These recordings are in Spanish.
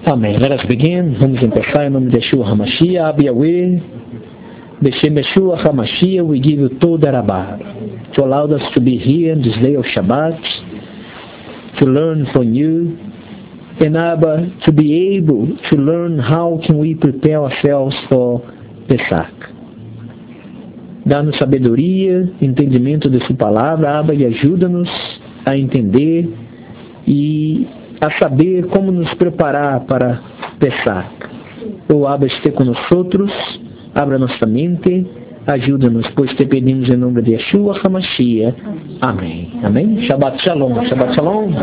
Amém. Let us begin. Vamos começar em nome de Yeshua HaMashiach, Ab Yahweh, Beshem Yeshua HaMashiach, we give you toda Rabah to allow us to be here this day of Shabbat, to learn from you, and Abba, to be able to learn how can we prepare ourselves for Pesach. Dá-nos sabedoria, entendimento de sua palavra, Abba, e ajuda-nos a entender e a saber como nos preparar para Pesach. O Abba esteja conosco, abra nossa mente, ajuda-nos, pois te pedimos em nome de Yeshua HaMashiach. Amém. Amém. Shabbat Shalom. Shabbat Shalom.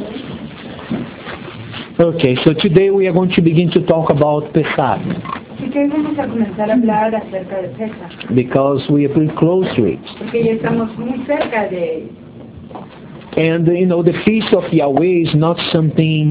Okay, so today we are going to begin to talk about Pesach. Porque vamos a comenzar a hablar acerca de Pesach. Because we are pretty close to it. Porque ya estamos muy cerca de él. And the feast of Yahweh is not something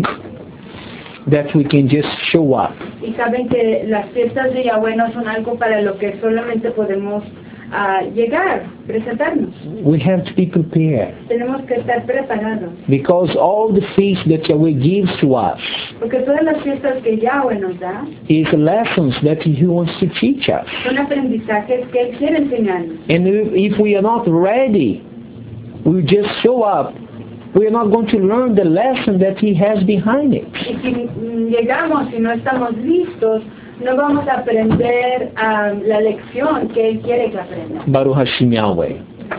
that we can just show up. Y saben que las fiestas de Yahweh no son algo para lo que solamente podemos llegar, presentarnos. We have to be prepared. Tenemos que estar preparados. Because all the feasts that Yahweh gives to us Porque todas las fiestas que Yahweh nos da is lessons that He wants to teach us. son aprendizajes que Él quiere enseñarnos. And if we are not ready, we just show up, we are not going to learn the lesson that He has behind it. Y si llegamos y no estamos listos, no vamos a aprender la lección que Él quiere que aprendamos. Baruch Hashem Yahweh.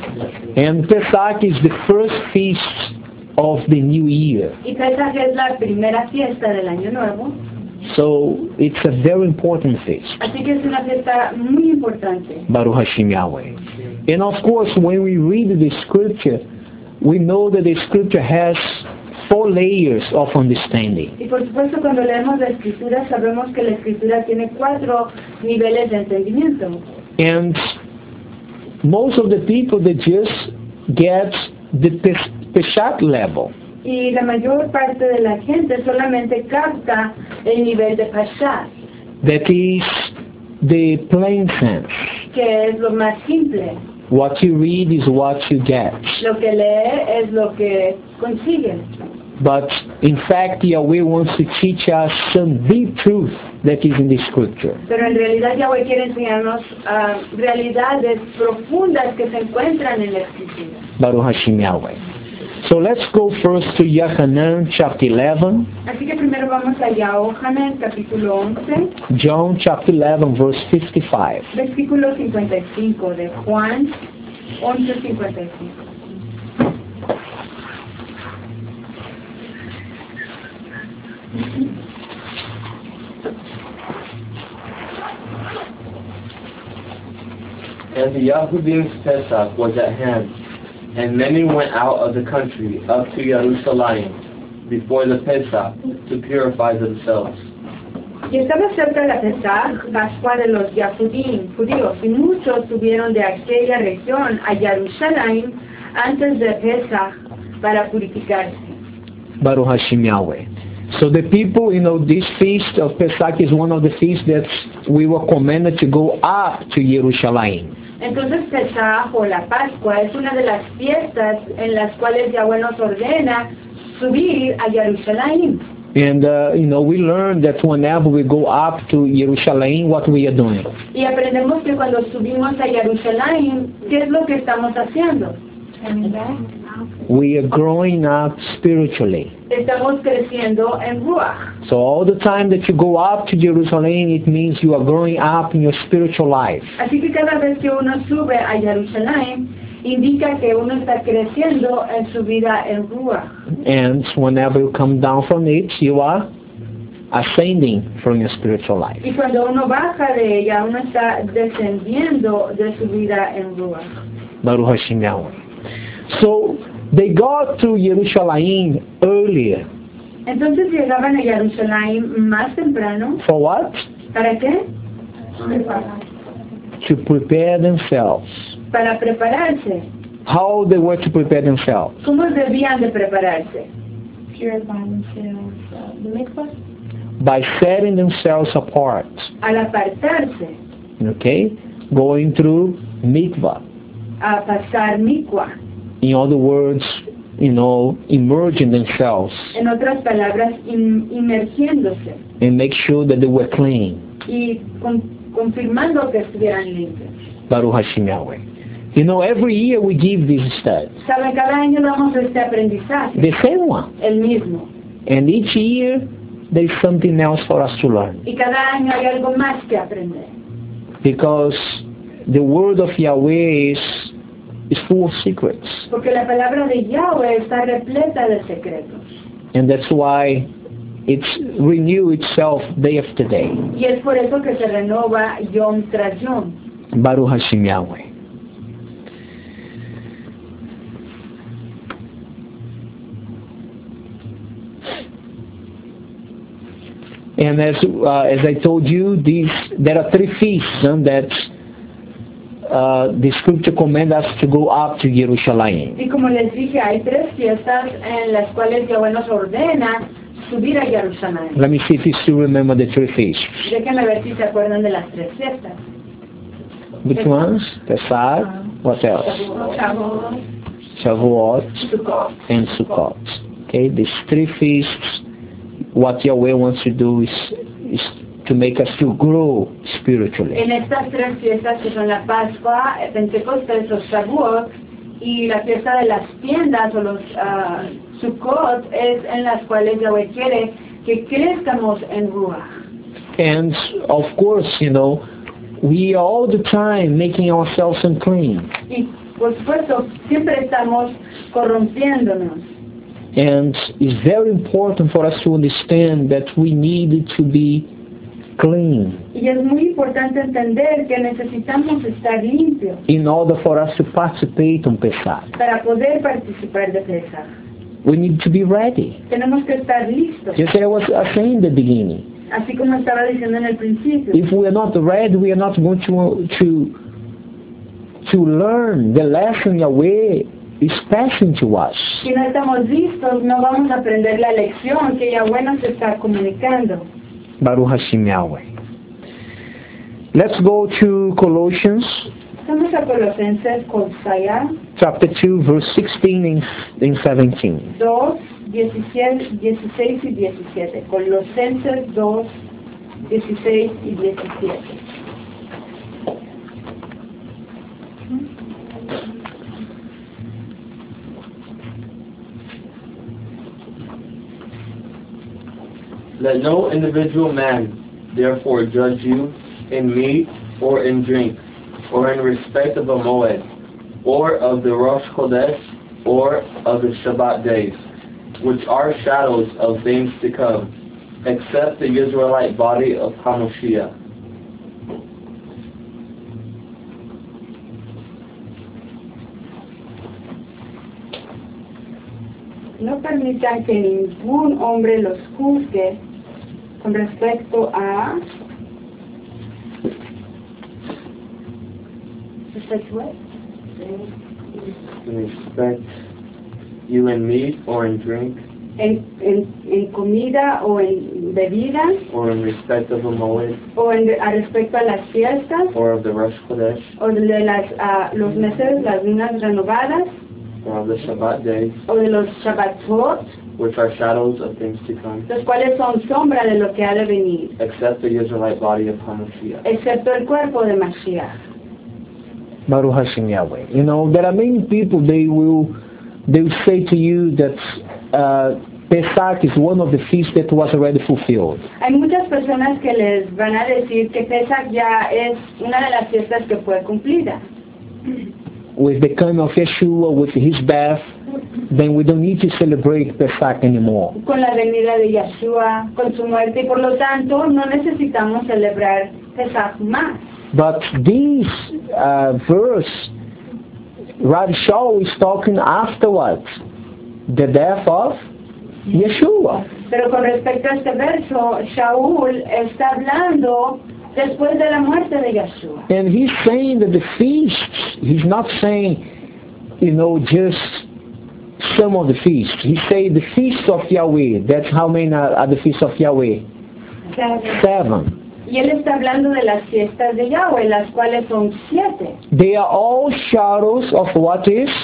And Pesach is the first feast of the new year. Y Pesach es la primera fiesta del año nuevo. So it's a very important feast. Así que es una fiesta muy importante. Baruch Hashem Yahweh. And of course, when we read the scripture, we know that the scripture has 4 layers of understanding. Y por supuesto, cuando leemos la Escritura, sabemos que la Escritura tiene 4 niveles de entendimiento. And most of the people, they just get the Pesach level. Y la mayor parte de la gente solamente capta el nivel de Pesach, That is the plain sense. que es lo más simple. What you read is what you get. Lo que lee es lo que consigue. But in fact, Yahweh wants to teach us some deep truth that is in the scripture. Pero en realidad Yahweh quiere enseñarnos realidades profundas que se encuentran en la Escritura. Baruch Hashem Yahweh. So let's go first to Yohanan chapter 11. Así que primero vamos a Yohanan capítulo 11, John chapter 11 verse 55. versículo 55 de Juan 11:55. And the Yahudim Pesach was at hand, and many went out of the country up to Jerusalem before the Pesach to purify themselves. Y estaba cerca la Pesach, Pascua de los judíos, y muchos subieron de aquella región a Jerusalén antes de Pesach para purificarse. Baruch Hashem Yahweh. So the people, this feast of Pesach is one of the feasts that we were commanded to go up to Jerusalem. Entonces Pesach o la Pascua es una de las fiestas en las cuales Yahweh nos ordena subir a Jerusalén. And, we learned that whenever we go up to Jerusalem, what we are doing. Y aprendemos que cuando subimos a Jerusalén, ¿qué es lo que estamos haciendo? We are growing up spiritually. Estamos creciendo en Ruach. So all the time that you go up to Jerusalem, it means you are growing up in your spiritual life. Así que cada vez que uno sube a Jerusalén, indica que uno está creciendo en su vida en Ruach. And whenever you come down from it, you are ascending from your spiritual life. Y cuando uno baja de ella, uno está descendiendo de su vida en Ruach. Baruch Hashem Yahweh. So they got to Jerusalem earlier. Entonces llegaban a Jerusalén más temprano. For what? ¿Para qué? To prepare themselves. Para prepararse. How they were to prepare themselves? ¿Cómo debían de prepararse? By setting themselves apart. Al apartarse. Okay? Going through mikvah. A pasar mikvah. In other words, immersing themselves En otras palabras, inmergiéndose and make sure that they were clean. y confirmando que estuvieran limpios. Baruch Hashem Yahweh. Every year we give this study, Saben, cada año damos este aprendizaje, the same one. el mismo. And each year there is something else for us to learn. Y cada año hay algo más que aprender. Because the word of Yahweh is full of secrets. Porque la palabra de Yahweh está repleta de secretos. And that's why it's renew itself day after day. Y es por eso que se renova yom tras yom. Baruch Hashem Yahweh. And as I told you, there are 3 feasts that the scripture commands us to go up to Jerusalem. Y como les dije, hay 3 fiestas en las cuales Yahweh nos ordena subir a Jerusalén. Let me see if you still remember the 3 feasts. Déjenme ver si se acuerdan de las 3 fiestas. Which ones? Pesach, what else? Shavuot, and Sukkot. Okay, these 3 feasts, what Yahweh wants to do is to make us to grow spiritually. En estas 3 fiestas que son la Pascua, Pentecostés o Shavuot y la fiesta de las tiendas o los Sukkot, es en las cuales Yahweh quiere que crezcamos en Ruach. And of course, we are all the time making ourselves unclean. Y por supuesto, siempre estamos corrompiéndonos. And it's very important for us to understand that we need to be clean Y es muy importante entender que necesitamos estar limpios in order for us to participate on Pesach. para poder participar de Pesach. We need to be ready. Tenemos que estar listos, Just as I was saying in the beginning. así como estaba diciendo en el principio. If we are not ready, we are not going to learn the lesson Yahweh is passing to us. Si no estamos listos, no vamos a aprender la lección que Yahweh nos está comunicando. Baruch Hashem Yahweh. Let's go to Colossians Vamos a Colosenses Colosaya chapter 2, verse 16 and 17. 2, 16 y 17. Colosenses 2, 16 y 17. Let no individual man therefore judge you in meat or in drink, or in respect of a moed, or of the Rosh Chodesh, or of the Shabbat days, which are shadows of things to come, except the Israelite body of HaMashiach. No permitan que ningún hombre los juzgue con respecto a In respect you in meat or in drink, en comida o en bebida, or in respect of a moed, o a respecto a las fiestas, or of the Rosh Chodesh, o de los meses, las lunas renovadas, or of the Shabbat days, o de los Shabbatot, which are shadows of things to come, los cuales son sombra de lo que ha de venir, except the Israelite body of HaMashiach. excepto el cuerpo de Mashiach. Baruch Hashem Yahweh. There are many people, they will say to you that Pesach is one of the feasts that was already fulfilled. Hay muchas personas que les van a decir que Pesach ya es una de las fiestas que fue cumplida. With the coming of Yeshua, with his birth, then we don't need to celebrate Pesach anymore. Con la venida de Yeshua, con su muerte, y por lo tanto no necesitamos celebrar Pesach más. But this verse, Rav Shaul is talking afterwards, the death of Yeshua. Pero con respecto a este verso, Shaul está hablando después de la muerte de Yeshua. And he's saying that the feasts, he's not saying, just some of the feasts. He say the feasts of Yahweh. That's how many are the feasts of Yahweh? 7. Y él está hablando de las fiestas de Yahweh, las cuales son 7. They are all shadows of what is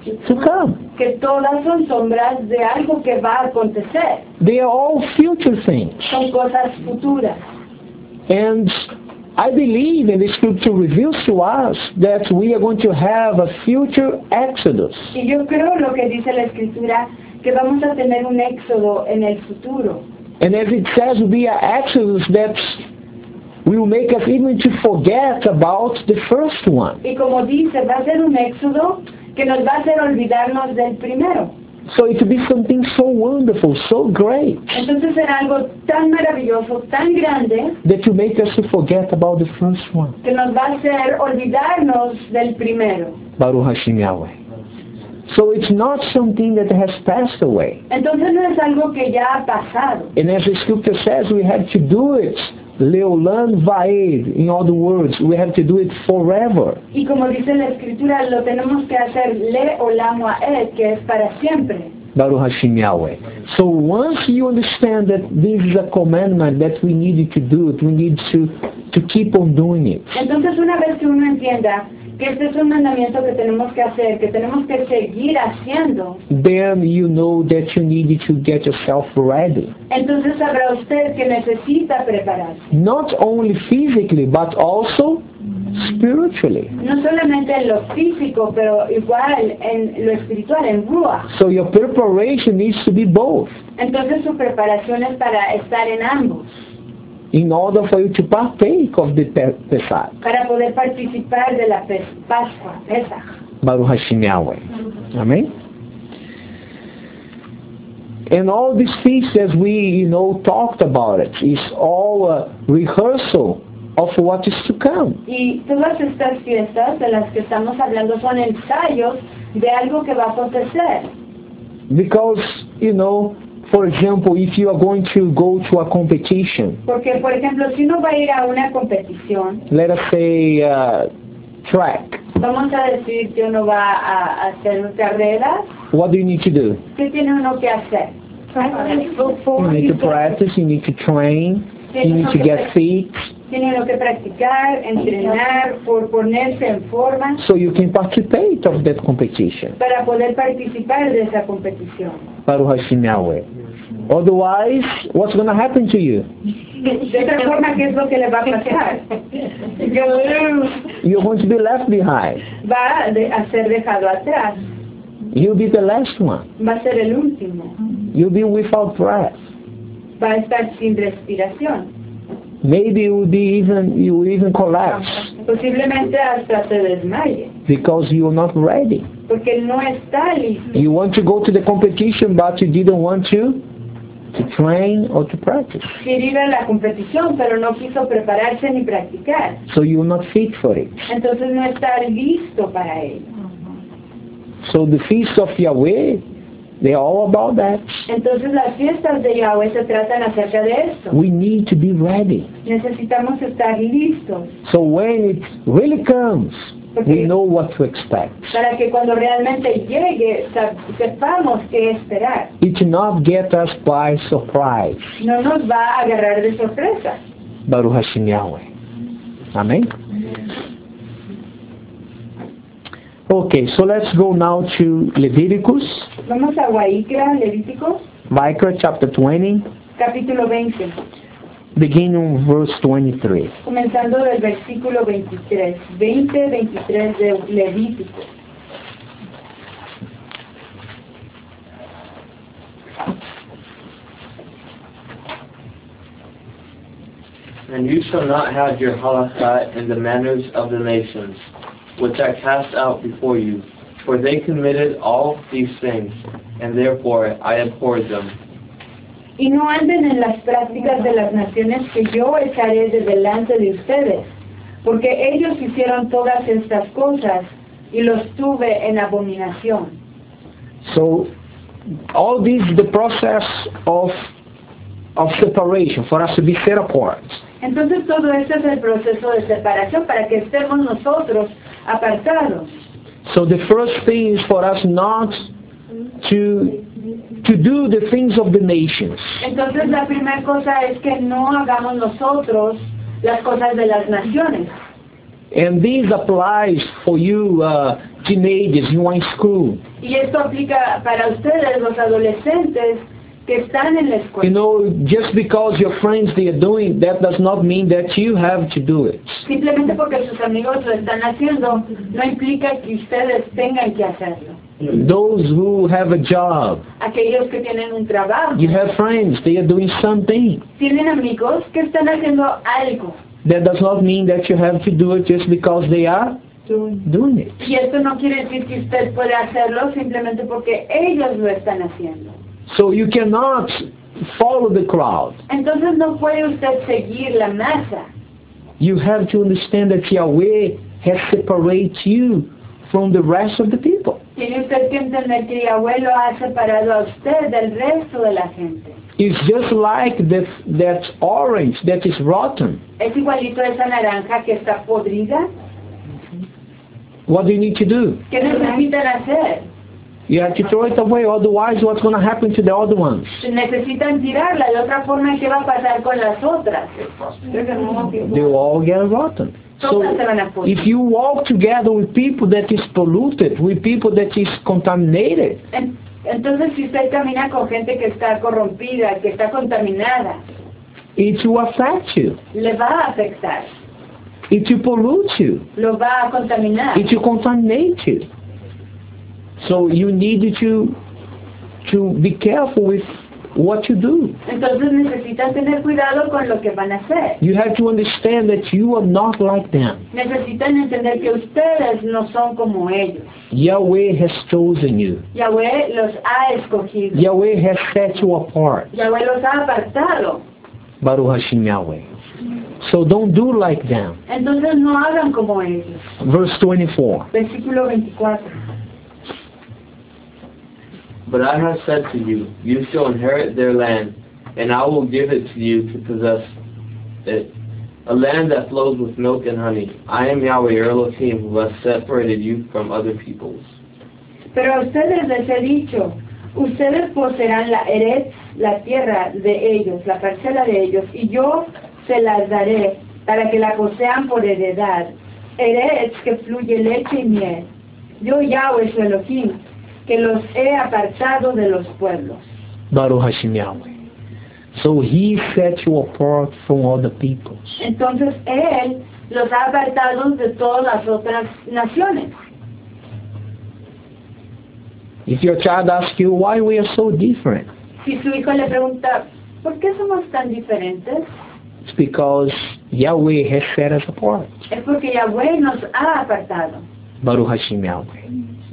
to come. que todas son sombras de algo que va a acontecer. They are all future things. Son cosas futuras. And I believe, and the scripture reveals to us, that we are going to have a future exodus. Y yo creo lo que dice la Escritura, que vamos a tener un éxodo en el futuro. And as it says, will be an exodus that will make us even to forget about the first one. Y como dice, va a ser un éxodo que nos va a hacer olvidarnos del primero. So it will be something so wonderful, so great, Entonces será algo tan maravilloso, tan grande, that will make us to forget about the first one. que nos va a hacer olvidarnos del primero. Baruch Hashem Yahweh. So it's not something that has passed away. Entonces no es algo que ya ha pasado. And as the scripture says, we have to do it. Leolam Vaed, in other words, we have to do it forever. Y como dice la Escritura, lo tenemos que hacer le olam ha'ed, que es para siempre. Baruch Hashem Yahweh. So once you understand that this is a commandment that we need to do it, we need to keep on doing it. Entonces una vez que uno entienda que este es un mandamiento que tenemos que hacer, que tenemos que seguir haciendo, Then you know that you need to get yourself ready. entonces sabrá usted que necesita prepararse. Not only physically, but also spiritually. No solamente en lo físico, pero igual en lo espiritual, en Ruach. So your preparation needs to be both, Entonces su preparación es para estar en ambos, in order for you to partake of the Pesach. para poder participar de la Pascua, Pesach. Baruch Hashem Yahweh. Amen? And all these feasts, as we, talked about it, is all a rehearsal of what is to come. Y todas estas fiestas de las que estamos hablando son ensayos de algo que va a acontecer. Because, for example, if you are going to go to a competition, Porque, por ejemplo, si uno va a ir a una competición, let us say track, vamos a decir que uno va a hacer carreras, what do you need to do? ¿qué tiene uno que hacer? You need to practice, you need to train, you need to get fit, Tiene uno que practicar, entrenar, por ponerse en forma so you can participate of that competition. para poder participar de esa competición. Baruch Hashem Yahweh. Otherwise, what's going to happen to you? De otra forma, ¿qué es lo que le va a pasar? You're going to be left behind. Va a ser dejado atrás, You'll be the last one. va a ser el último, You'll be without breath. va a estar sin respiración. Maybe you will even collapse Posiblemente hasta se desmaye, because you're not ready. porque no está listo. You want to go to the competition, but you didn't want to train or to practice. Quiere ir a la competición, pero no quiso prepararse ni practicar. So you're not fit for it. Entonces no está listo para ello. So the feast of Yahweh, they're all about that. Entonces las fiestas de Yahweh se tratan acerca de esto. We need to be ready. Necesitamos estar listos So when it really comes, we know what to expect. para que cuando realmente llegue sepamos qué esperar. It will not get us by surprise. No nos va a agarrar de sorpresa. Baruch Hashem Yahweh. Amen? Okay, so let's go now to Leviticus, Vamos a Waikra, Levítico, Vayikra chapter 20, capítulo 20, beginning on verse 23. comenzando del versículo 23, 23 de Levítico. And you shall not have your halakha in the manners of the nations, which I cast out before you, for they committed all these things, and therefore I abhorred them. Y no anden en las prácticas de las naciones que yo echaré de delante de ustedes, porque ellos hicieron todas estas cosas y los tuve en abominación. So all this is the process of separation, for us to be set apart. Entonces todo esto es el proceso de separación para que estemos nosotros apartados. So the first thing is for us not to do the things of the nations. Entonces la primera cosa es que no hagamos nosotros las cosas de las naciones. And this applies for you teenagers, you are in school. Y esto aplica para ustedes, los adolescentes que están en la You escuela. know, just because your friends they are doing, that does not mean that you have to do it. Simplemente porque sus amigos lo están haciendo, no implica que ustedes tengan que hacerlo. Those who have a job, Aquellos que tienen un trabajo, you have friends, they are doing something. tienen amigos que están haciendo algo. That does not mean that you have to do it just because they are doing it. Y esto no quiere decir que usted puede hacerlo simplemente porque ellos lo están haciendo. So you cannot follow the crowd. Entonces no puede usted seguir la masa. You have to understand that Yahweh has separated you from the rest of the people. Tiene usted que entender que Yahweh lo ha separado a usted del resto de la gente. It's just like that orange that is rotten. Es igualito a esa naranja que está podrida. What do you need to do? ¿Qué necesitan hacer? You have to throw it away, otherwise what's going to happen to the other ones? Necesitan tirarla, de otra forma, ¿qué va a pasar con las otras? They will all get rotten. So Todas se van a podrir. if you walk together with people that is polluted, with people that is contaminated, Entonces, si usted camina con gente que está corrompida, que está contaminada, it will affect you. le va a afectar, It will pollute you. lo va a contaminar. It will contaminate you. So you need to be careful with what you do. Entonces necesitan tener cuidado con lo que van a hacer. You have to understand that you are not like them. Necesitan entender que ustedes no son como ellos. Yahweh has chosen you. Yahweh los ha escogido. Yahweh has set you apart. Yahweh los ha apartado. Baruch Hashem Yahweh. So don't do like them. Entonces no hagan como ellos. Verse 24. Versículo 24. But I have said to you, you shall inherit their land, and I will give it to you to possess it, a land that flows with milk and honey. I am Yahweh, your Elohim, who has separated you from other peoples. Pero a ustedes les he dicho, ustedes poseerán la Eretz, la tierra de ellos, la parcela de ellos, y yo se las daré para que la posean por heredad. Eretz que fluye leche y miel. Yo Yahweh su Elohim, que los he apartado de los pueblos. Baruch Hashem Yahweh. So he set you apart from other peoples. Entonces Él los ha apartado de todas las otras naciones. If your child asks you why we are so different, Si su hijo le pregunta, ¿por qué somos tan diferentes? it's because Yahweh has set us apart. Es porque Yahweh nos ha apartado. Baruch Hashem Yahweh.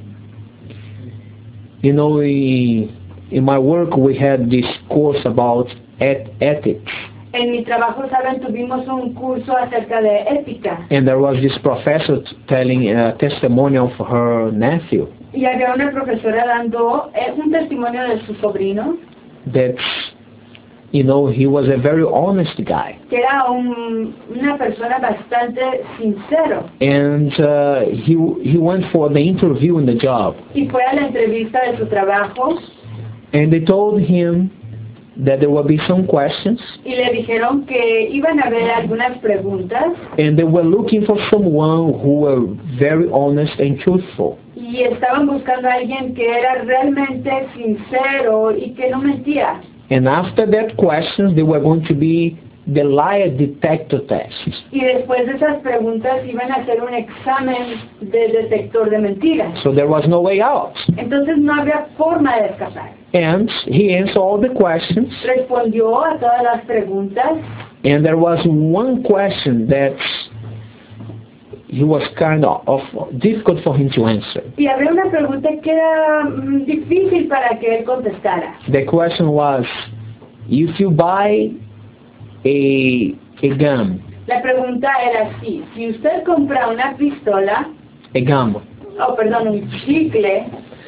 You know, in my work we had this course about ethics. En mi trabajo, saben, tuvimos un curso acerca de ética. And there was this professor telling a testimony of her nephew Y había una profesora dando un testimonio de su sobrino, that, you know, he was a very honest guy. que era una persona bastante sincero. And he went for the interview in the job. Y fue a la entrevista de su trabajo And they told him that there would be some questions. y le dijeron que iban a haber algunas preguntas And they were looking for someone who were very honest and truthful. y estaban buscando a alguien que era realmente sincero y que no mentía. And after that questions, they were going to be the lie detector test. Y después de esas preguntas iban a hacer un examen de detector de mentiras. So there was no way out. Entonces no había forma de escapar. And he answered all the questions. Respondió a todas las preguntas And there was one question that he was kind of difficult for him to answer. y había una pregunta que era difícil para que él contestara. The question was, if you buy a gun, La pregunta era así: si usted compra una pistola, a gun, un chicle,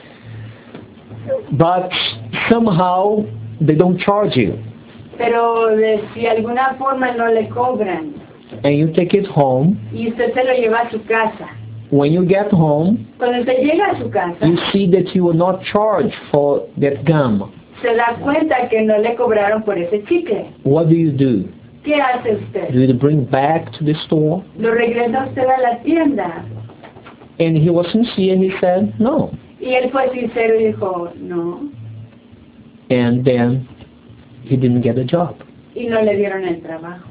but somehow they don't charge you, pero de si alguna forma no le cobran and you take it home, y usted se lo lleva a su casa, when you get home, cuando usted llega a su casa, you see that you were not charged for that gum. se da cuenta que no le cobraron por ese chicle. What do? ¿Qué hace usted? Do you bring back to the store? Lo regresa usted a la tienda And he was sincere. He said, no. Y él fue sincero y dijo, no. And then he didn't get a job. Y no le dieron el trabajo.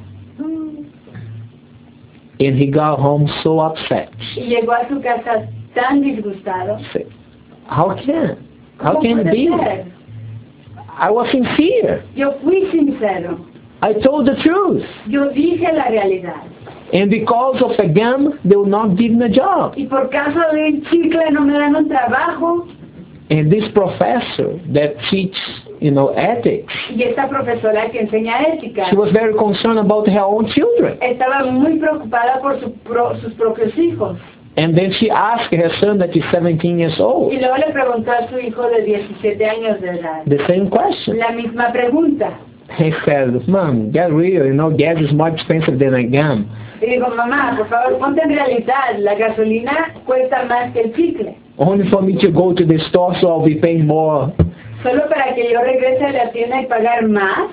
And he got home so upset. Y llegó a su casa tan disgustado. Said, how can ¿Cómo it puede be? ser? I was sincere. Yo fui sincero. I told the truth. Yo dije la realidad. And because of a gum, they will not give me a job. Y por causa de un chicle no me dan un trabajo. And this professor that teaches, ethics, Y esta profesora que enseña ética she was very concerned about her own children. estaba muy preocupada por sus propios hijos. And then she asked her son that is 17 years old Y luego le preguntó a su hijo de 17 años de edad the same question. la misma pregunta. He said, Mom, get real, gas is more expensive than a gum. Y digo, mamá, por favor, ponte en realidad, la gasolina cuesta más que el chicle. Only for me to go to the store, so I'll be paying more. Solo para que yo regrese a la tienda y pagar más.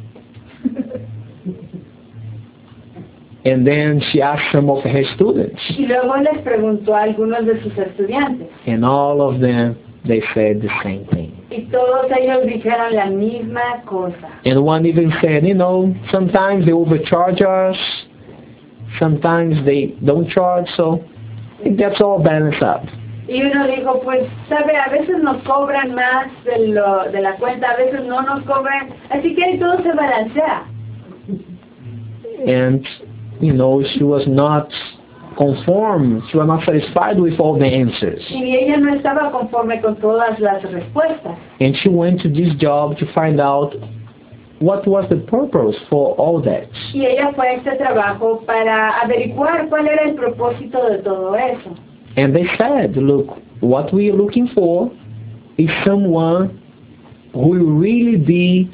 And then she asked some of her students. Y luego les preguntó a algunos de sus estudiantes. And all of them, they said the same thing. Y todos ellos dijeron la misma cosa. And one even said, sometimes they overcharge us, sometimes they don't charge, so that's all balanced up. Y uno dijo, pues, sabe, a veces nos cobran más de la cuenta, a veces no nos cobran, así que ahí todo se balancea. And, she was not conformed, she was not satisfied with all the answers. Y ella no estaba conforme con todas las respuestas. And she went to this job to find out what was the purpose for all that. Y ella fue a este trabajo para averiguar cuál era el propósito de todo eso. And they said, look, what we are looking for is someone who will really be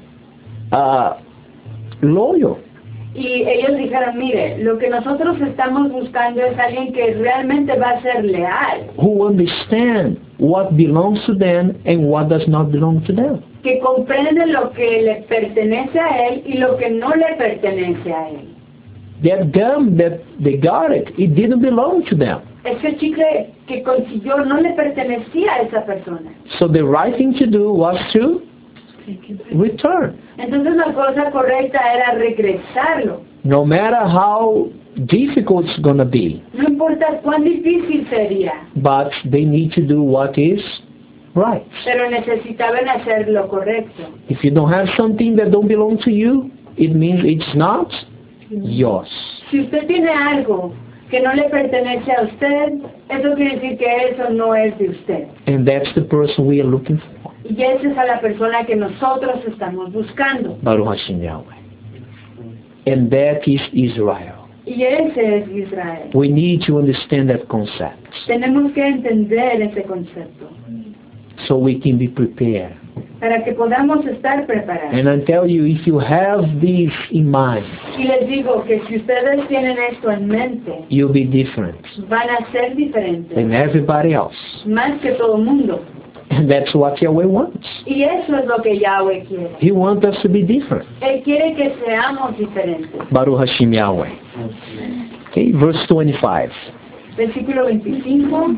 loyal. Y ellos dijeron, mire, lo que nosotros estamos buscando es alguien que realmente va a ser leal. Who understand what belongs to them and what does not belong to them. Que comprende lo que le pertenece a él y lo que no le pertenece a él. That gum that they got it didn't belong to them. Ese chicle que consiguió no le pertenecía a esa persona. So the right thing to do was to return. Entonces la cosa correcta era regresarlo. No matter how difficult it's going to be. No importa cuán difícil sería. But they need to do what is right. Pero necesitaban hacer lo correcto. If you don't have something that don't belong to you, it means it's not yours. Si usted tiene algo que no le pertenece a usted, eso quiere decir que eso no es de usted. And that's the person we are looking for. Y esa es a la persona que nosotros estamos buscando. Baruch Hashem Yahweh. And that is Israel. Y ese es Israel. We need to understand that concept. Tenemos que entender ese concepto. So we can be prepared. Para que podamos estar preparados. And I tell you, if you have this in mind, Y les digo que si ustedes tienen esto en mente, you'll be different van a ser diferentes. than everybody else. Más que todo mundo. And that's what Yahweh wants. Y eso es lo que Yahweh quiere. He wants us to be different. Él quiere que seamos diferentes. Baruch Hashem Yahweh. Okay, verse 25. Versículo 25.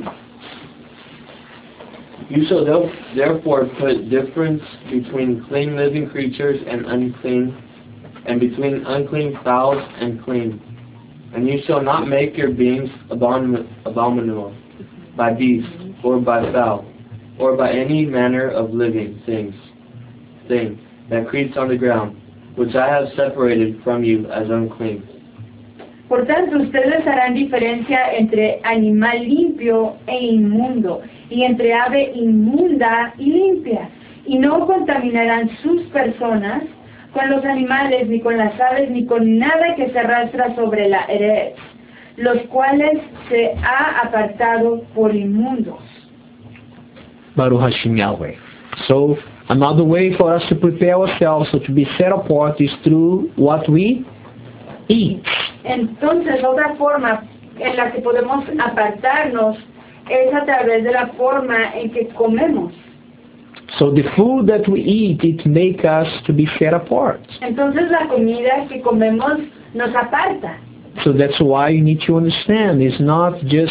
You shall therefore put difference between clean living creatures and unclean, and between unclean fowls and clean. And you shall not make your beings abominable by beast, or by fowl, or by any manner of living thing that creeps on the ground, which I have separated from you as unclean. Por tanto, ustedes harán diferencia entre animal limpio e inmundo, y entre ave inmunda y limpia, y no contaminarán sus personas con los animales, ni con las aves, ni con nada que se arrastra sobre la eretz, los cuales se ha apartado por inmundos. Baruch Hashem Yahweh. So, another way for us to prepare ourselves so to be set apart is through what we eat. Entonces, otra forma en la que podemos apartarnos es a través de la forma en que comemos. So the food that we eat, it makes us to be set apart. Entonces, la comida que comemos nos aparta. So that's why you need to understand, it's not just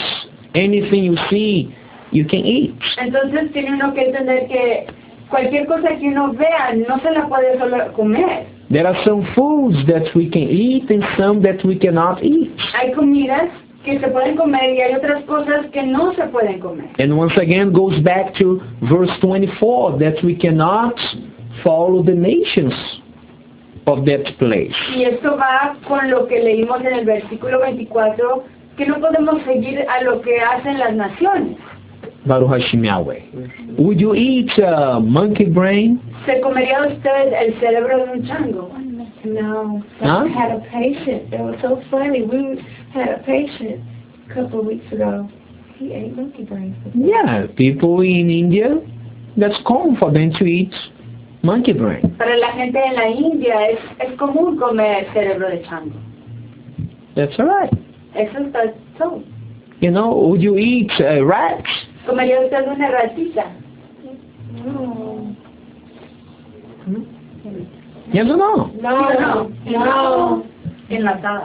anything you see, you can eat. Entonces tiene uno que entender que cualquier cosa que uno vea no se la puede solo comer. There are some foods that we can eat and some that we cannot eat. Hay comidas que se pueden comer y hay otras cosas que no se pueden comer. And once again goes back to verse 24, that we cannot follow the nations of that place. Y esto va con lo que leímos en el versículo 24, que no podemos seguir a lo que hacen las naciones. Baruch Hashem Yahweh. Would you eat monkey brain? ¿Se comería usted el cerebro de un chango? No, Huh? I had a patient. It was so funny. We had a patient a couple of weeks ago. He ate monkey brains. Yeah, people in India, that's common for them to eat monkey brain. Para la gente en la India es común comer cerebro de chango. That's all right. Eso está todo. You know, would you eat rats? ¿Comería usted una ratita? No. Yes or no? No. Enlatada.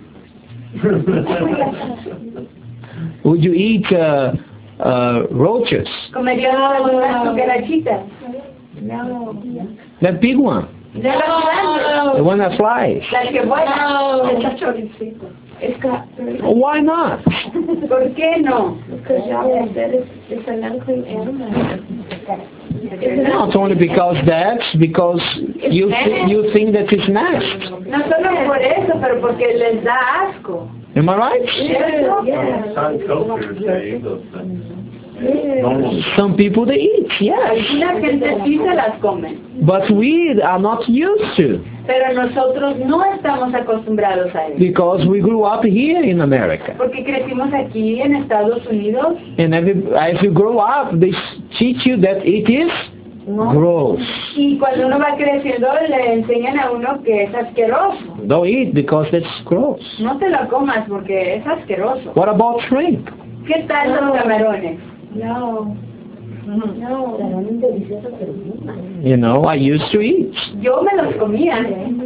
Would you eat roaches? ¿Comería usted una cucarachita? No. That big one, De las grandes. the one that flies. La que vuela. No. Esa choricito. It's got three. Why not? ¿Por qué no? Because y'all said it's an unclean animal. Not only because you think that it's nasty. No solo por eso, pero porque les da asco. Am I right? ¿Cierto? Yeah. Some cultures they eat those things. Yeah. Some people they eat, yes. Alguna gente sí se las come, But we are not used to pero nosotros no estamos acostumbrados a eso. because we grew up here in America. Porque crecimos aquí en Estados Unidos And as you grow up, they teach you that it is gross. y cuando uno va creciendo le enseñan a uno que es asqueroso. Don't eat because it's gross. No te lo comas porque es asqueroso. What about shrimp? ¿Qué tal los camarones? No. No. You know, I used to eat. Yo me los comía,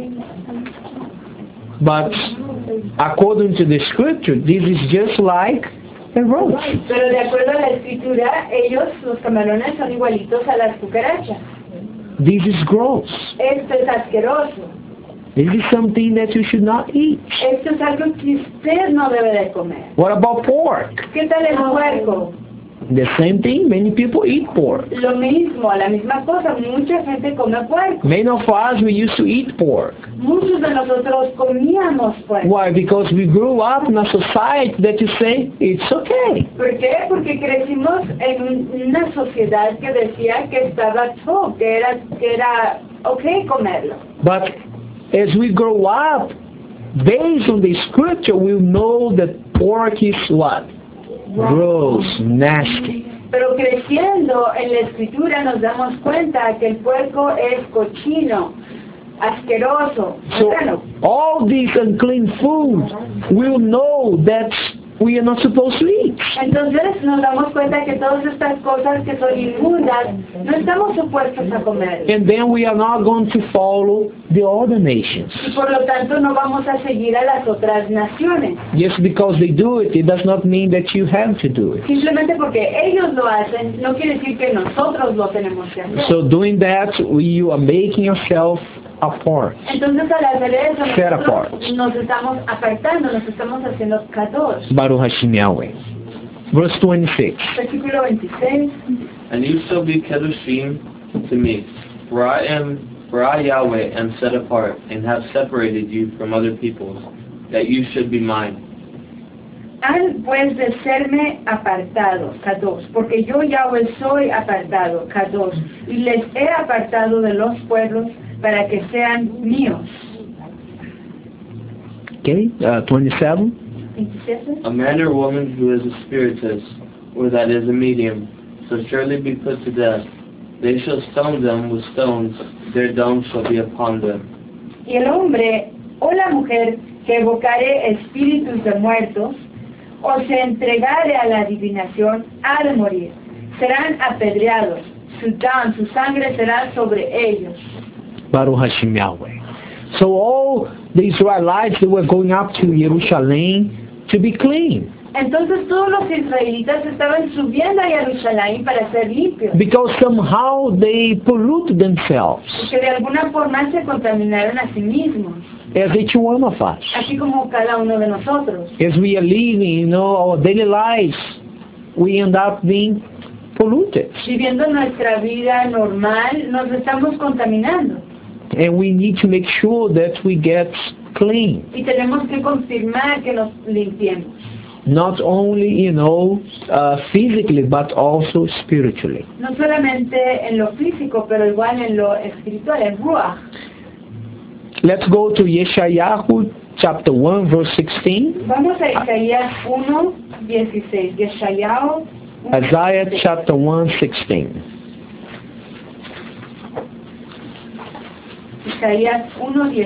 But according to the scripture, this is just like a roach. pero de acuerdo a la escritura, ellos, los camarones, son igualitos a las cucarachas. This is gross. Esto es asqueroso. This is something that you should not eat. Esto es algo que usted no debe de comer. What about pork? ¿Qué tal el puerco? The same thing, many people eat pork. Lo mismo, la misma cosa. Mucha gente come puerco. Many of us, we used to eat pork. Muchos de nosotros comíamos puerco. Why? Because we grew up in a society that you say, it's okay. ¿Por qué? Porque crecimos en una sociedad que decía que estaba todo, que era okay comerlo. But as we grow up, based on the scripture, we know that pork is what? Gross, nasty. Pero creciendo en la escritura nos damos cuenta que el puerco es cochino, asqueroso. So Bueno, all these unclean foods, we'll know that we are not supposed to eat. entonces nos damos cuenta que todas estas cosas que son inmundas no estamos supuestos a comer. And then we are not going to follow the other nations. Y por lo tanto no vamos a seguir a las otras naciones. Just because they do it, it does not mean that you have to do it. Simplemente porque ellos lo hacen, no quiere decir que nosotros lo tenemos que hacer. So doing that, you are making yourself apart. Entonces al hacer eso Set nosotros apart. nos estamos apartando, nos estamos haciendo kadosh. Baruch Hashem Yahweh. Verse 26. Versículo 26. And you shall be kedushim to me, for I Yahweh am set apart, and have separated you from other peoples, that you should be mine. Han pues de serme apartados, kadosh, porque yo Yahweh soy apartado, kadosh, y les he apartado de los pueblos para que sean míos. Okay, 27. 27. A man or woman who is a spiritist, or that is a medium, shall surely be put to death. They shall stone them with stones, their dung shall be upon them. Y el hombre o la mujer que evocare espíritus de muertos, o se entregare a la adivinación, ha de morir. Serán apedreados, su sangre será sobre ellos. Baruch Hashem Yahweh. So all the Israelites, they were going up to Jerusalem to be clean. Entonces todos los israelitas estaban subiendo a Jerusalén para ser limpios, because somehow they pollute themselves, porque de alguna forma se contaminaron a sí mismos, as each one of us. así como cada uno de nosotros. As we are living, our daily lives, we end up being polluted. Viviendo nuestra vida normal, nos estamos contaminando. And we need to make sure that we get clean. Y tenemos que confirmar que nos limpiemos. Not only, physically, but also spiritually. No solamente en lo físico, pero igual en lo espiritual, en Ruach. Let's go to Yeshayahu chapter 1, verse 16. Vamos a Isaías 1:16. Yeshayahu 1:16. Isaiah chapter 1, 16. Isaías 1:16.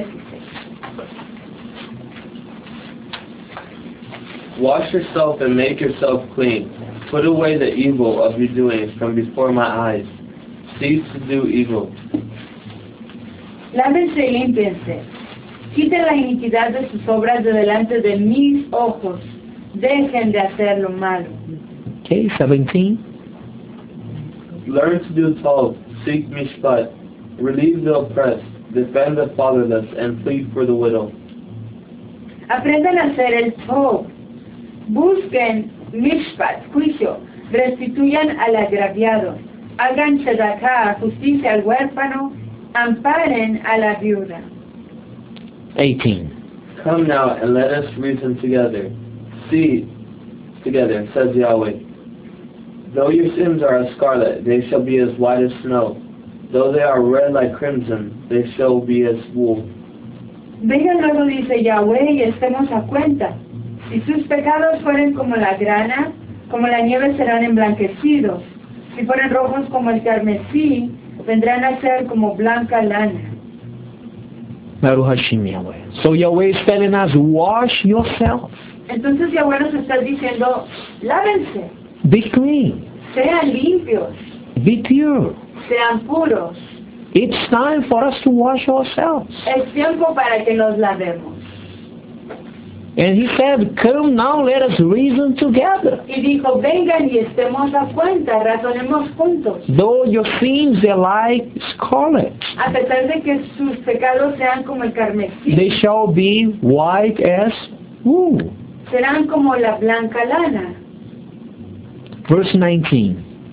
Wash yourself and make yourself clean. Put away the evil of your doings from before my eyes. Cease to do evil. Lávense y límpiense. Quiten la iniquidad de sus obras de delante de mis ojos. Dejen de hacer lo malo. Okay, 17. Learn to do tov, seek mishpat, relieve the oppressed, defend the fatherless, and plead for the widow. Aprendan a hacer el tov. Busquen mishpat, juicio. Restituyan al agraviado. Hagan tzedakah, justicia al huérfano. Amparen a la viuda. 18. Come now and let us reason together. See together, says Yahweh. Though your sins are as scarlet, they shall be as white as snow. Though they are red like crimson, they shall be as wool. Vengan luego, dice Yahweh, y estemos a cuenta. Si sus pecados fueren como la grana, como la nieve serán emblanquecidos. Si fueren rojos como el carmesí, vendrán a ser como blanca lana. Baruch Hashem Yahweh. So Yahweh is telling us, wash yourself. Entonces Yahweh nos está diciendo, lávense, Be clean. sean limpios, Be pure. sean puros. It's time for us to wash ourselves. Es tiempo para que nos lavemos. And he said, come now, let us reason together. Y dijo, vengan y estemos a cuenta, razonemos juntos. Though your sins are like scarlet, A pesar de que sus pecados sean como el carmesí, they shall be white as wool. serán como la blanca lana. Verse 19.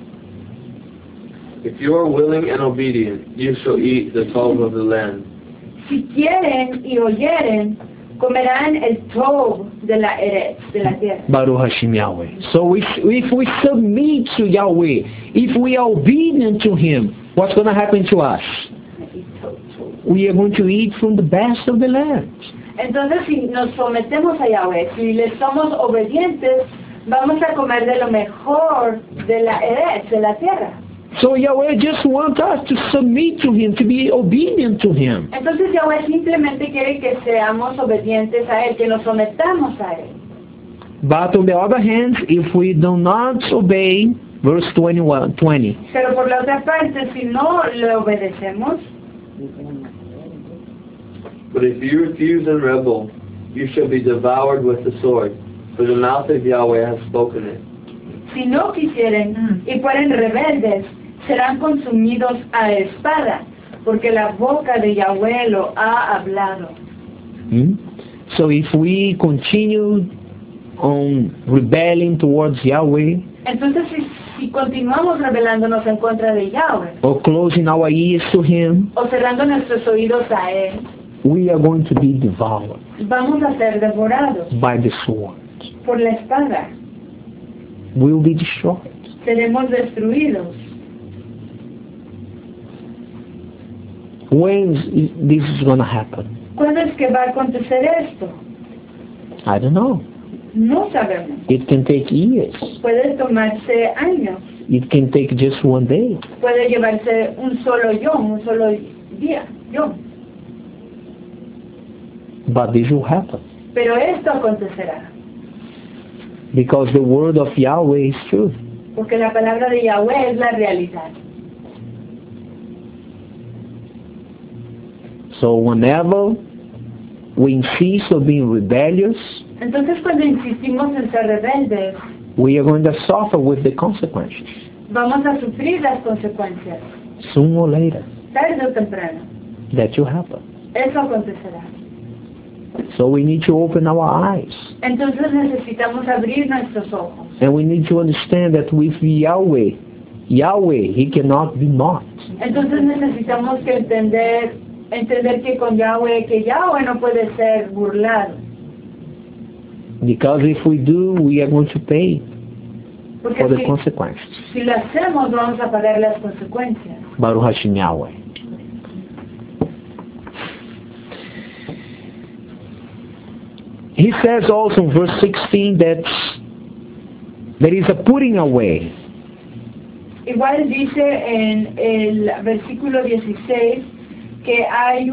If you are willing and obedient, you shall eat the tov of the land. Si quieren y oyeren, comerán el tov de la eretz, de la tierra. Baruch Hashem Yahweh. So if we submit to Yahweh, if we are obedient to Him, what's going to happen to us? We are going to eat from the best of the land. Entonces, si nos sometemos a Yahweh, si le somos obedientes, vamos a comer de lo mejor de la eretz, de la tierra. So Yahweh just wants us to submit to Him, to be obedient to Him. Entonces Yahweh simplemente quiere que seamos obedientes a Él, que nos sometamos a Él. But on the other hand, if we do not obey, verse 20, Pero por la otra parte, si no le obedecemos, But if you refuse and rebel, you shall be devoured with the sword, for the mouth of Yahweh has spoken it. si no quisieren y fueren rebeldes, serán consumidos a espada, porque la boca de Yahweh lo ha hablado. So if we continue on rebelling towards Yahweh, Entonces, si continuamos rebelándonos en contra de Yahweh, or closing our ears to Him, o cerrando nuestros oídos a Él, we are going to be devoured vamos a ser devorados by the sword. por la espada. We will be destroyed. Seremos destruidos. When this is going to happen? ¿Cuándo es que va a acontecer esto? I don't know. No sabemos. It can take years. Puede tomarse años. It can take just one day. Puede llevarse un solo día, But this will happen. Pero esto acontecerá. Because the word of Yahweh is true. Porque la palabra de Yahweh es la realidad. So whenever we insist on being rebellious, Entonces cuando insistimos en ser rebeldes, we are going to suffer with the consequences, vamos a sufrir las consecuencias, sooner or later. tarde o temprano. That will happen. Eso acontecerá. So we need to open our eyes. Entonces necesitamos abrir nuestros ojos. And we need to understand that with Yahweh, He cannot be mocked. Entonces necesitamos que entender que con Yahweh, que Yahweh no puede ser burlado. Because if we do, we are going to pay Porque for the consequences. si lo hacemos, vamos a pagar las consecuencias. Baruch Hashem Yahweh. He says also in verse 16 that there is a putting away. Igual dice en el versículo 16 que hay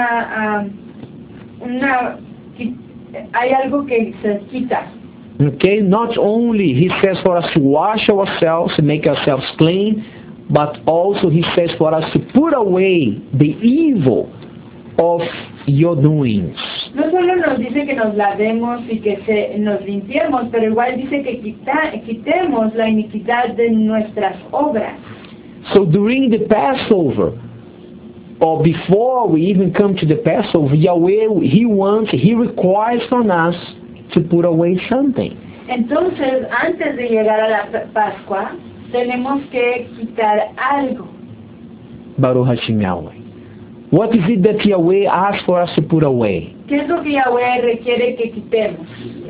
hay algo que se quita. Okay, not only he says for us to wash ourselves and make ourselves clean, but also he says for us to put away the evil of your doings. No solo nos dice que nos lavemos y que nos limpiemos, pero igual dice que quitemos la iniquidad de nuestras obras. So during the Passover, or before we even come to the Passover, Yahweh, He requires from us to put away something. Entonces, antes de llegar a la Pascua, tenemos que quitar algo. Baruch Hashem Yahweh. What is it that Yahweh asks for us to put away? ¿Qué es lo que Yahweh requiere que quitemos?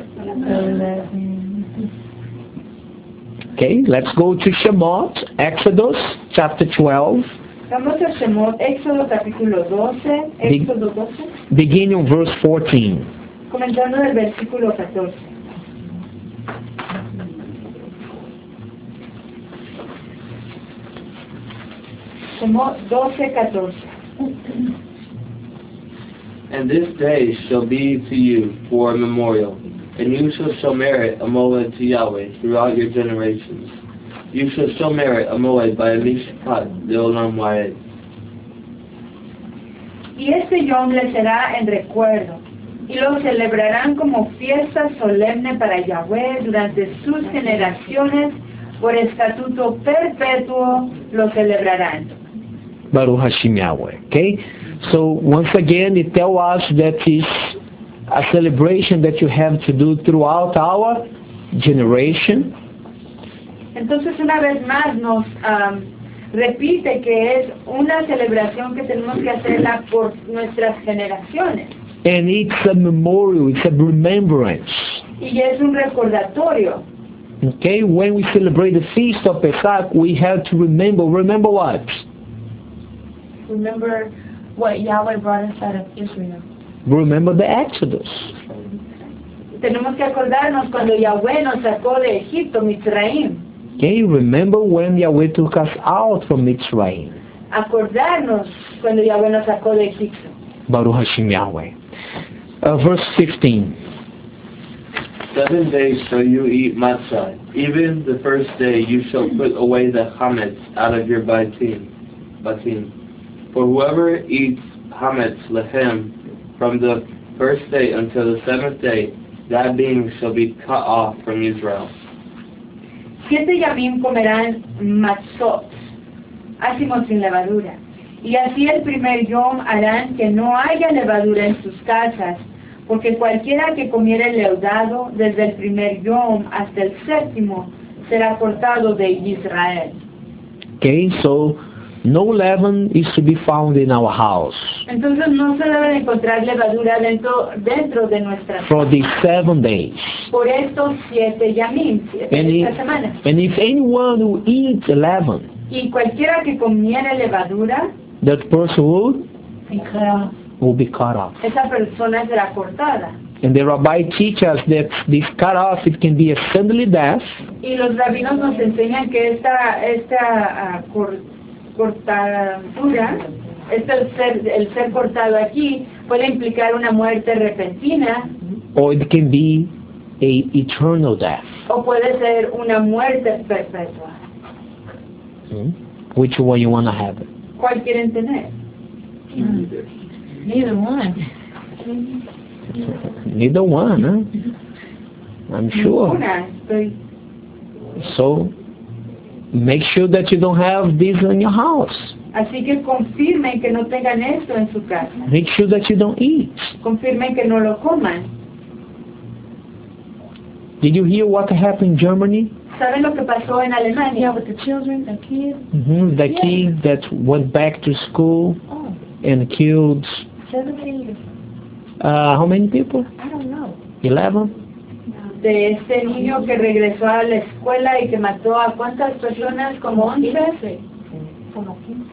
Okay, let's go to Shemot, Exodus chapter 12, Vamos a Shemot, Éxodo capítulo 12, Éxodo 12, beginning of verse 14. comenzando del versículo 14. Shemot 12, 14. And this day shall be to you for a memorial, and you shall show merit a moed to Yahweh throughout your generations. You shall show merit a moed by a mishpat de olam waed. Y este yom le será en recuerdo, y lo celebrarán como fiesta solemne para Yahweh durante sus generaciones, por estatuto perpetuo lo celebrarán. Baruch Hashem Yahweh. Okay? So once again, it tells us that it's a celebration that you have to do throughout our generation. Entonces una vez más nos repite que es una celebración que tenemos que hacerla por nuestras generaciones. And it's a memorial, it's a remembrance. Y es un recordatorio. Okay? When we celebrate the feast of Pesach, we have to remember what? Remember what Yahweh brought us out of Israel. Remember the Exodus. Tenemos que acordarnos cuando Yahweh nos sacó de Egipto, Mitzrayim. Okay? Remember when Yahweh took us out from Mitzrayim. Acordarnos cuando Yahweh nos sacó de Egipto. Baruch Hashem Yahweh. Verse 15. 7 days shall you eat matzah. Even the first day you shall put away the chametz out of your batim. For whoever eats chametz lechem from the first day until the 7th day, that being shall be cut off from Israel. 7 yamim comerán matzot, ácimos sin levadura. Y así el primer yom harán que no haya levadura en sus casas, porque cualquiera que comiere leudado desde el primer yom hasta el 7º será cortado de Israel. Okay, so no leaven is to be found in our house Entonces no se debe encontrar levadura dentro de nuestras for these 7 days. por estos 7 yamim, esta semana. And if anyone who eats leaven, Y cualquiera que comiere levadura, that person And cut off. will be cut off. esa persona será cortada. And the rabbi teaches us that this cut off, it can be a suddenly death, Y los rabinos nos enseñan que esta cortadura, el ser cortado aquí, puede implicar una muerte repentina or it can be a eternal death. o puede ser una muerte perpetua. Which one you want to have? ¿Cuál quieren tener? Neither one. Neither one, huh? I'm sure. Una, estoy So make sure that you don't have this in your house. Así que confirmen que no tengan esto en su casa. Make sure that you don't eat. Confirmen que no lo coman. Did you hear what happened in Germany? ¿Saben lo que pasó en Alemania? Yeah, with the children, the kids. The kid that went back to school Oh, and killed 17. how many people? I don't know. 11? De este niño que regresó a la escuela y que mató a cuántas personas, como 11. Como 15.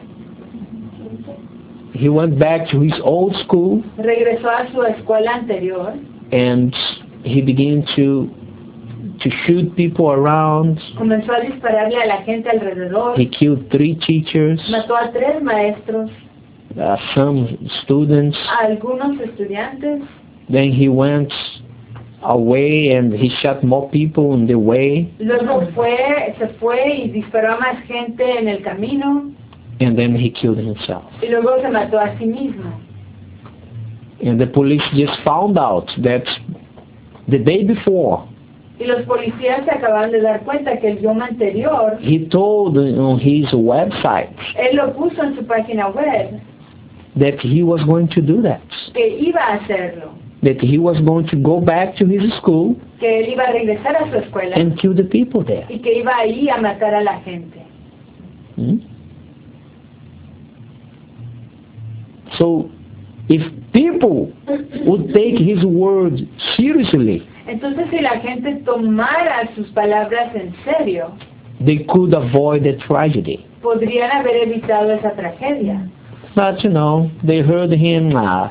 He went back to his old school Regresó a su escuela anterior and he began to shoot people around. comenzó a dispararle a la gente alrededor, He killed 3 teachers, mató a 3 maestros, some students. a algunos estudiantes, Then he went away and he shot more people on the way, luego se fue y disparó a más gente en el camino and then he killed himself. y luego se mató a sí mismo. And the police just found out that the day before Y los policías se acaban de dar cuenta que el idioma anterior, he told on his website él lo puso en su página web, that he was going to do that, que iba a hacerlo, that he was going to go back to his school que él iba a regresar a su escuela and kill the people there. y que iba ahí a matar a la gente. Hmm? So if people would take his word seriously, Entonces, si la gente tomara sus palabras en serio, they could avoid the tragedy. podrían haber evitado esa tragedia. But they heard him,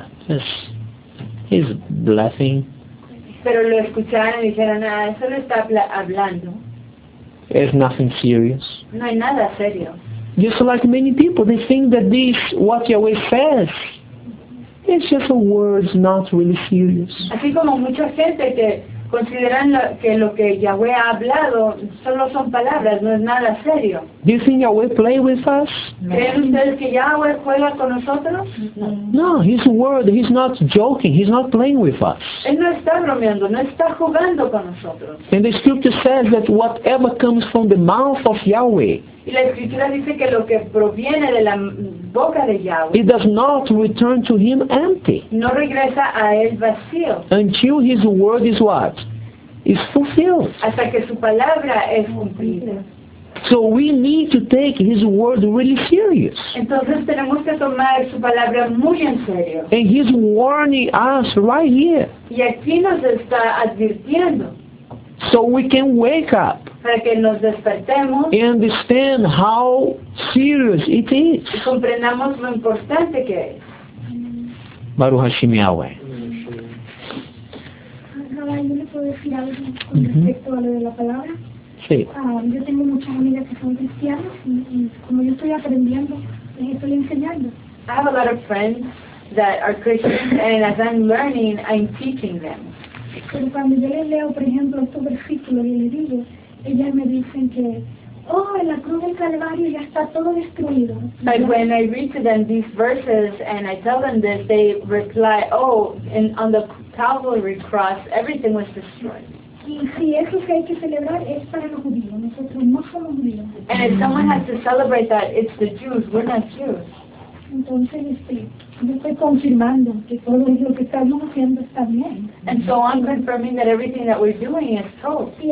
he's bluffing. Pero lo escucharon y dijeron, solo está hablando. There's nothing serious. No hay nada serio. Just like many people, they think that this, what Yahweh says, it's just a words, not really serious. Así como mucha gente que consideran que lo que Yahweh ha hablado solo son palabras, no es nada serio. Do you think Yahweh play with us? ¿Creen ustedes que Yahweh juega con nosotros? No, his word, he's not joking, he's not playing with us. Él no está bromeando, no está jugando con nosotros. And the scripture says that whatever comes from the mouth of Yahweh, Y la Escritura dice que lo que proviene de la boca de Yahweh it does not return to him empty no regresa a él vacío, until his word is what? Is fulfilled. hasta que su palabra es cumplida. So we need to take his word really serious. Entonces tenemos que tomar su palabra muy en serio. And he's warning us right here. Y aquí nos está advirtiendo So we can wake up para que nos despertemos and understand how serious it is. y comprendamos lo importante que es. Baruch Hashem Yahweh. Rabbi, ¿yo le puedo decir algo con respecto a lo de la palabra? Sí. Yo tengo muchas amigas que son cristianas y como yo estoy aprendiendo, les estoy enseñando. I have a lot of friends that are Christians, and as I'm learning, I'm teaching them. Pero cuando yo les leo, por ejemplo, estos versículos y les digo, ellas me dicen que, en la cruz del Calvario ya está todo destruido. But when I read to them these verses and I tell them this, they reply, on the Calvary cross, everything was destroyed. Y si eso que hay que celebrar es para los judíos, nosotros no somos judíos. And if someone has to celebrate that, it's the Jews. We're not Jews. Entonces, yo estoy confirmando que todo lo que estamos haciendo está bien. And so I'm confirming that everything that we're doing is true.